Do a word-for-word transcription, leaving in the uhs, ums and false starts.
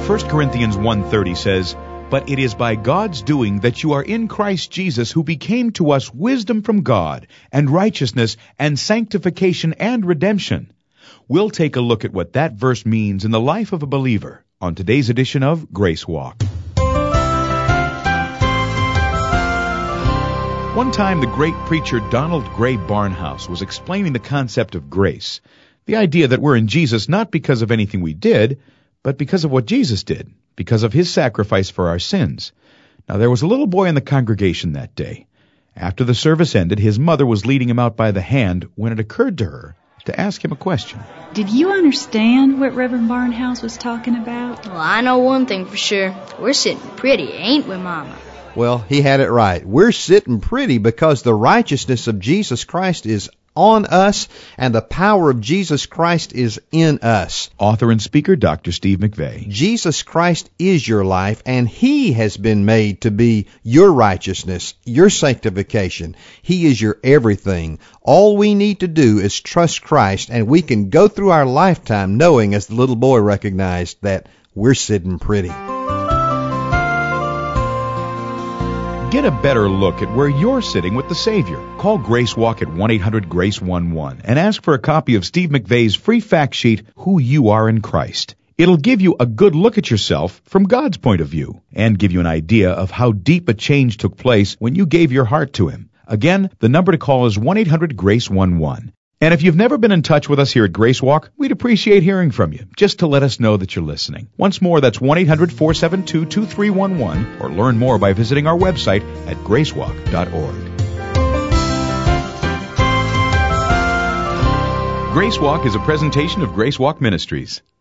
First Corinthians one thirty says, "But it is by God's doing that you are in Christ Jesus, who became to us wisdom from God, and righteousness, and sanctification, and redemption." We'll take a look at what that verse means in the life of a believer on today's edition of Grace Walk. One time, the great preacher Donald Gray Barnhouse was explaining the concept of grace, the idea that we're in Jesus not because of anything we did, but because of what Jesus did, because of his sacrifice for our sins. Now, there was a little boy in the congregation that day. After the service ended, his mother was leading him out by the hand when it occurred to her to ask him a question. Did you understand what Reverend Barnhouse was talking about? Well, I know one thing for sure. We're sitting pretty, ain't we, Mama? Well, he had it right. We're sitting pretty because the righteousness of Jesus Christ is on us, and the power of Jesus Christ is in us. Author and speaker Doctor Steve McVey. Jesus Christ is your life, and he has been made to be your righteousness, your sanctification. He is your everything. All we need to do is trust Christ, and we can go through our lifetime knowing, as the little boy recognized, that we're sitting pretty. Get a better look at where you're sitting with the Savior. Call Grace Walk at one eight hundred grace eleven and ask for a copy of Steve McVey's free fact sheet, Who You Are in Christ. It'll give you a good look at yourself from God's point of view and give you an idea of how deep a change took place when you gave your heart to Him. Again, the number to call is one eight hundred grace eleven. And if you've never been in touch with us here at Grace Walk, we'd appreciate hearing from you, just to let us know that you're listening. Once more, that's one eight hundred four seven two two three one one, or learn more by visiting our website at gracewalk dot org. Grace Walk is a presentation of Grace Walk Ministries.